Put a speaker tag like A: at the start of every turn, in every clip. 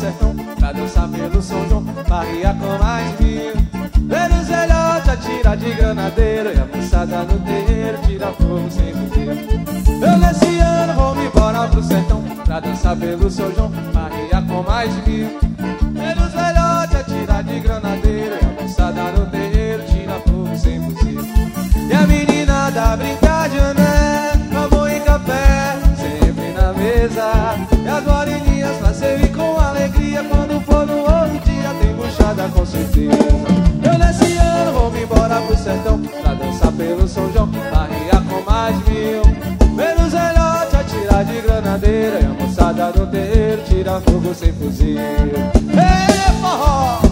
A: sertão pra dançar pelo São João, barriar com mais mil. Ver os velhotes atirar de granadeiro e a moçada no terreiro tira fogo sem fuzil. Eu nesse ano vou me embora pro sertão pra dançar pelo São João, barriar com mais mil. Ver os velhotes atirar de granadeiro e a moçada no terreiro tira fogo sem fuzil. E a meninada brincar de ané, amor e café sempre na mesa. E as moreninhas pra servir com alegria, quando for no outro dia tem buchada com certeza. Eu nesse ano vou me embora pro sertão pra dançar pelo São João, barriar com mais mil. Ver os velhotes atirar de granadeira e a moçada no terreiro tira fogo sem fuzil. Ei, forró!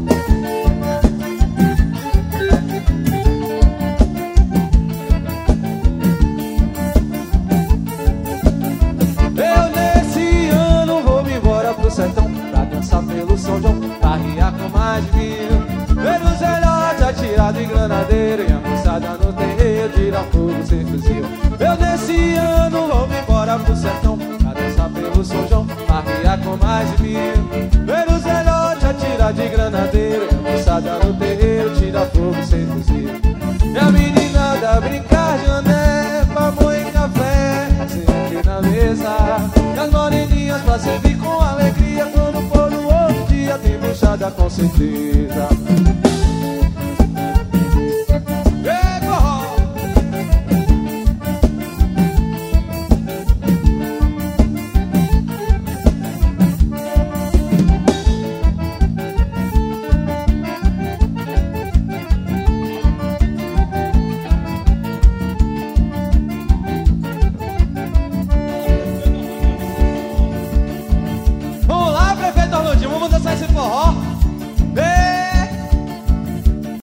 A: Eu nesse ano vou me embora pro sertão pra dançar pelo São João, barriar com mais mil. Ver os velhotes atirar de granadeira e a moçada no terreiro tira fogo sem fuzil. Eu nesse ano vou me embora pro sertão pra dançar pelo São João, barriar com mais mil. Ver os velhotes atirar de granadeira e a moçada no terreiro tira fogo sem fuzil. E a meninada brincar de ané, amor e café sempre na mesa. E as moreninhas pra servir com alegria, quando for no outro dia tem buchada com certeza.